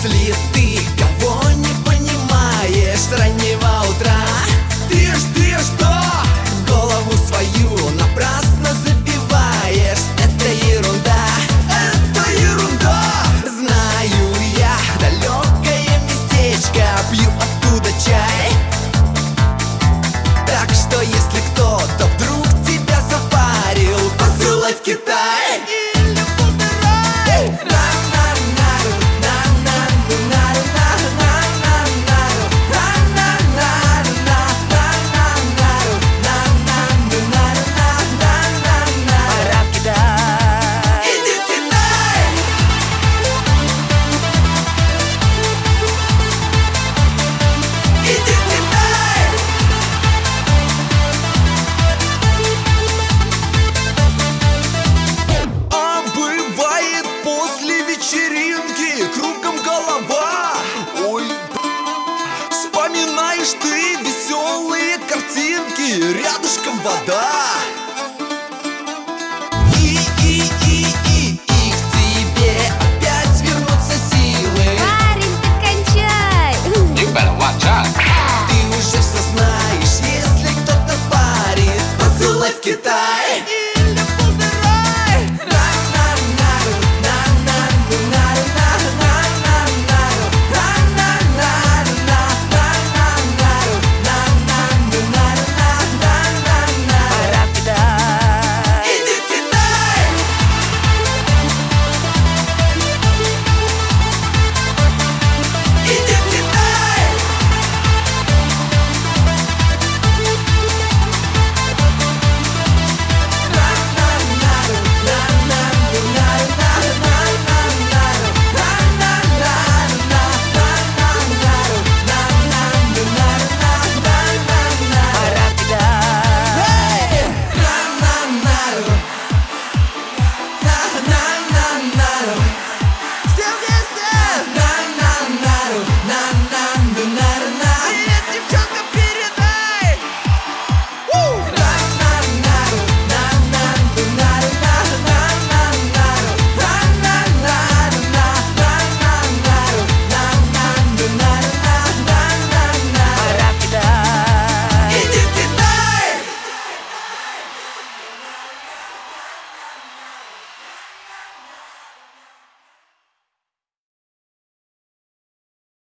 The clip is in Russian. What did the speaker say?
Если ты кого не понимаешь с раннего утра, ты что? Голову свою напрасно забиваешь. Это ерунда, это ерунда. Знаю я далекое местечко, пью оттуда чай. Так что если кто-то вдруг тебя запарил, посылай в Китай. Кругом голова. Ой, вспоминаешь ты веселые картинки, рядышком вода.